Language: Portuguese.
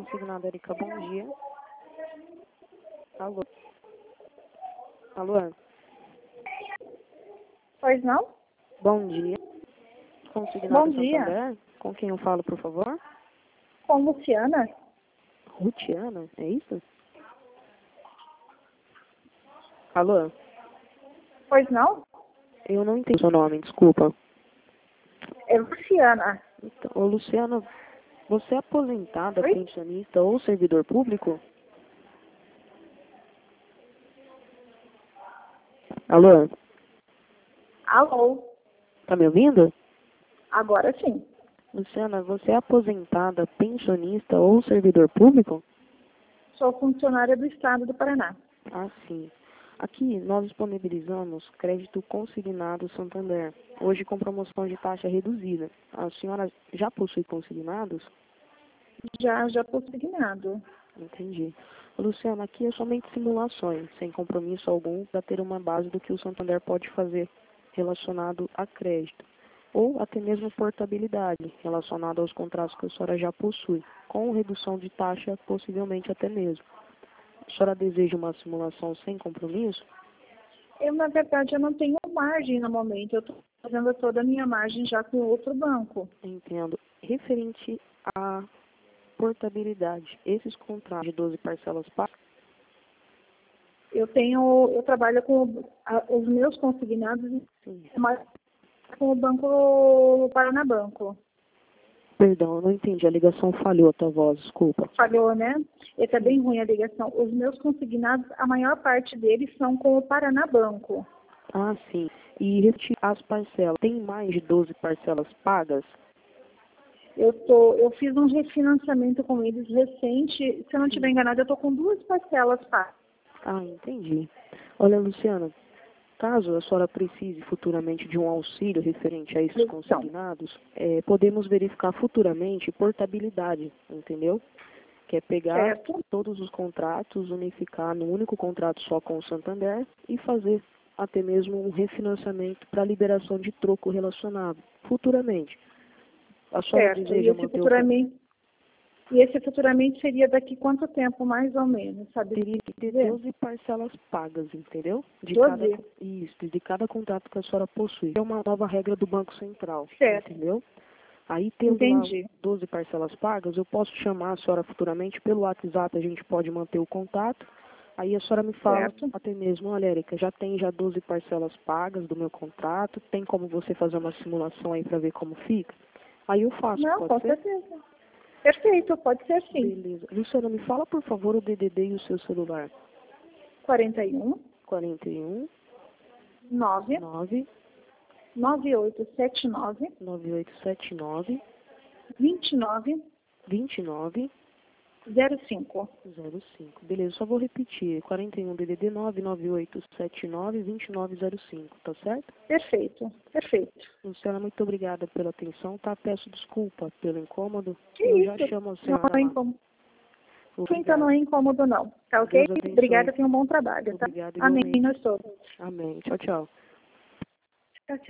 consignado, Erika, bom dia. Alô? Alô? Pois não? Bom dia. Consignado Bom dia. Santander? Com quem eu falo, por favor? Com Luciana? Rutiana, é isso? Alô? Pois não? Eu não entendi seu nome, desculpa. É Luciana. Então, ô, Luciana, você é aposentada, Oi? pensionista ou servidor público? Alô? Alô? Tá me ouvindo? Agora sim. Luciana, você é aposentada, pensionista ou servidor público? Sou funcionária do Estado do Paraná. Ah, sim. Aqui nós disponibilizamos crédito consignado Santander, hoje com promoção de taxa reduzida. A senhora já possui consignados? Já consignado. Entendi. Luciana, aqui é somente simulações, sem compromisso algum, para ter uma base do que o Santander pode fazer relacionado a crédito, ou até mesmo portabilidade, relacionado aos contratos que a senhora já possui, com redução de taxa, possivelmente até mesmo. A senhora deseja uma simulação sem compromisso? Na verdade, eu não tenho margem no momento. Eu estou fazendo toda a minha margem já com outro banco. Entendo. Referente à portabilidade, esses contratos de 12 parcelas pagas, Eu trabalho com os meus consignados sim. mas com o Banco Paranabanco. Perdão, eu não entendi, a ligação falhou a tua voz, desculpa. Falhou, né? Está bem ruim a ligação. Os meus consignados, a maior parte deles são com o Paranabanco. Ah, sim. E referente às parcelas, tem mais de 12 parcelas pagas? Eu fiz um refinanciamento com eles recente. Se eu não estiver enganada, eu estou com 2 parcelas pagas. Ah, entendi. Olha, Luciana, caso a senhora precise futuramente de um auxílio referente a esses consignados, podemos verificar futuramente portabilidade, entendeu? Que é pegar Certo? todos os contratos, unificar num único contrato só com o Santander e fazer até mesmo um refinanciamento para liberação de troco relacionado futuramente. A senhora Certo. deseja manter o E esse futuramente seria daqui quanto tempo, mais ou menos, sabe? teria que ter 12 parcelas pagas, entendeu? De 12? de cada contrato que a senhora possui. É uma nova regra do Banco Central, Certo. entendeu? Aí, tendo lá Entendi. 12 parcelas pagas, eu posso chamar a senhora futuramente pelo WhatsApp, a gente pode manter o contato. Aí a senhora me fala Certo. até mesmo, olha, Erika, já tem 12 parcelas pagas do meu contrato, tem como você fazer uma simulação aí para ver como fica? Aí eu faço, Não, pode com ser? certeza. Perfeito, pode ser sim. Beleza. Luciana, me fala, por favor, o DDD e o seu celular. 41 41 9 9 9879 9879 29 29 05. 05. Beleza, só vou repetir. 41 DDD 99879 2905, tá certo? Perfeito, perfeito. Luciana, muito obrigada pela atenção, tá? Peço desculpa pelo incômodo. Que Eu isso? já chamo a Não senhora é lá. incômodo. Então Obrigado. não é incômodo não. Tá ok? Deus abençoe. Obrigada, tenha um bom trabalho, tá? Obrigado Amém, igualmente. nós todos. Amém. Tchau, tchau.